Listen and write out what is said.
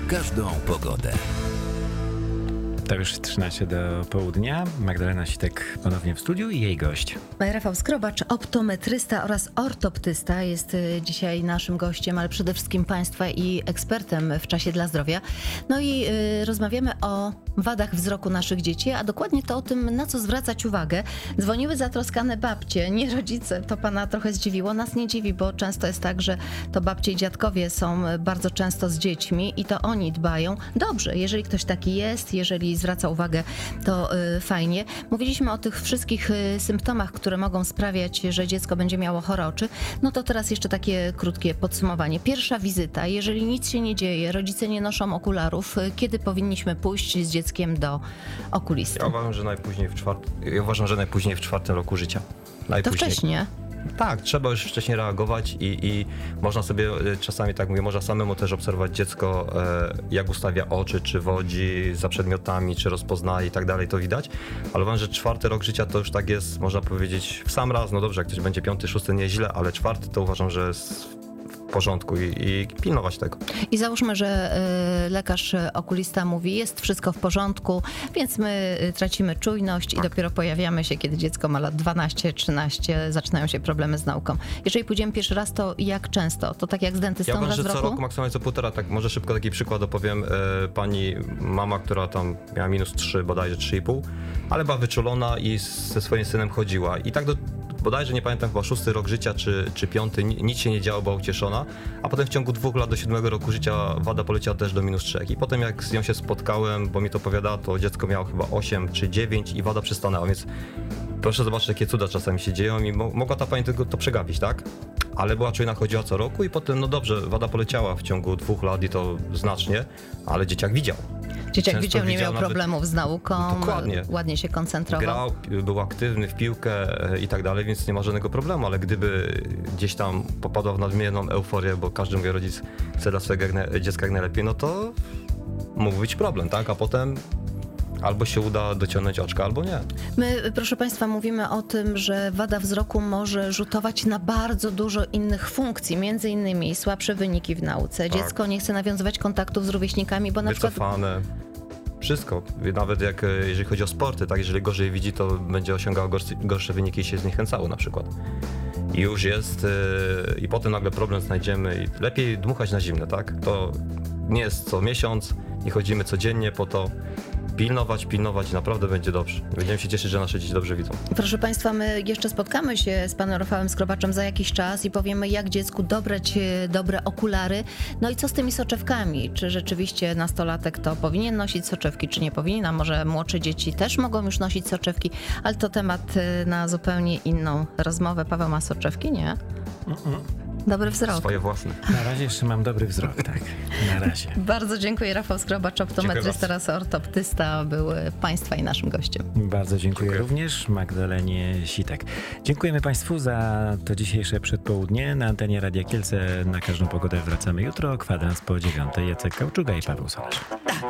każdą pogodę. To już 13 do południa. Magdalena Sitek ponownie w studiu i jej gość. Rafał Skrobacz, optometrysta oraz ortoptysta, jest dzisiaj naszym gościem, ale przede wszystkim Państwa i ekspertem w Czasie dla Zdrowia. No i rozmawiamy o wadach wzroku naszych dzieci, a dokładnie to o tym, na co zwracać uwagę. Dzwoniły zatroskane babcie, nie rodzice. To Pana trochę zdziwiło. Nas nie dziwi, bo często jest tak, że to babcie i dziadkowie są bardzo często z dziećmi i to oni dbają. Dobrze, jeżeli ktoś taki jest, jeżeli zwraca uwagę, to fajnie. Mówiliśmy o tych wszystkich symptomach, które mogą sprawiać, że dziecko będzie miało chore oczy. No to teraz jeszcze takie krótkie podsumowanie. Pierwsza wizyta, jeżeli nic się nie dzieje, rodzice nie noszą okularów, kiedy powinniśmy pójść z dzieckiem do okulisty? Ja uważam, że najpóźniej w 4. roku życia. To wcześnie. Tak, trzeba już wcześniej reagować i można sobie czasami, tak mówię, można samemu też obserwować dziecko, jak ustawia oczy, czy wodzi za przedmiotami, czy rozpoznaje i tak dalej, to widać. Ale uważam, że 4. rok życia to już tak jest, można powiedzieć, w sam raz, no dobrze, jak ktoś będzie 5., 6. nieźle, ale 4. to uważam, że jest w porządku i pilnować tego. I załóżmy, że lekarz okulista mówi, jest wszystko w porządku, więc my tracimy czujność i dopiero pojawiamy się, kiedy dziecko ma lat 12, 13, zaczynają się problemy z nauką. Jeżeli pójdziemy pierwszy raz, to jak często? To tak jak z dentystą raz w roku? Ja uważam, że co roku, maksymalnie co 1,5, tak może szybko taki przykład opowiem. Pani mama, która tam miała -3, bodajże 3,5, ale była wyczulona i ze swoim synem chodziła. I tak bodajże, nie pamiętam, chyba 6. rok życia czy 5, nic się nie działo, była ucieszona, a potem w ciągu 2 lat do 7. roku życia wada poleciała też do -3. I potem jak z nią się spotkałem, bo mi to opowiadała, to dziecko miało chyba 8 czy 9 i wada przystanęła, więc proszę zobaczyć, jakie cuda czasami się dzieją i mogła ta pani to przegapić, tak? Ale była czujna, chodziła co roku i potem, no dobrze, wada poleciała w ciągu 2 lat i to znacznie, ale dzieciak widział. Dzieciak widział, nie miał problemów z nauką, dokładnie. Ładnie się koncentrował. Grał, był aktywny w piłkę i tak dalej, więc nie ma żadnego problemu, ale gdyby gdzieś tam popadał w nadmierną euforię, bo każdy mówi, rodzic chce dla swojego dziecka jak najlepiej, no to mógł być problem, tak? A potem albo się uda dociągnąć oczka, albo nie. My, proszę Państwa, mówimy o tym, że wada wzroku może rzutować na bardzo dużo innych funkcji, między innymi słabsze wyniki w nauce. Tak. Dziecko nie chce nawiązywać kontaktów z rówieśnikami, bo na Wycofane. Wszystko. Nawet jeżeli chodzi o sporty, tak, jeżeli gorzej widzi, to będzie osiągało gorsze wyniki i się zniechęcało na przykład. I już jest i potem nagle problem znajdziemy i lepiej dmuchać na zimne, tak? To nie jest co miesiąc, nie chodzimy codziennie po to. Pilnować i naprawdę będzie dobrze. Będziemy się cieszyć, że nasze dzieci dobrze widzą. Proszę Państwa, my jeszcze spotkamy się z panem Rafałem Skrobaczem za jakiś czas i powiemy, jak dziecku dobrać dobre okulary. No i co z tymi soczewkami? Czy rzeczywiście nastolatek to powinien nosić soczewki, czy nie powinien? A może młodsze dzieci też mogą już nosić soczewki? Ale to temat na zupełnie inną rozmowę. Paweł ma soczewki? Nie? Dobry wzrok. Swoje własne. Na razie jeszcze mam dobry wzrok, tak. Na razie. Bardzo dziękuję. Rafał Skrobacz, optometrysta oraz ortoptysta, był Państwa i naszym gościem. Bardzo dziękuję również Magdalenie Sitek. Dziękujemy Państwu za to dzisiejsze przedpołudnie. Na antenie Radia Kielce na każdą pogodę wracamy jutro. Kwadrans po 9:00. Jacek Kauczuga i Paweł Solarz.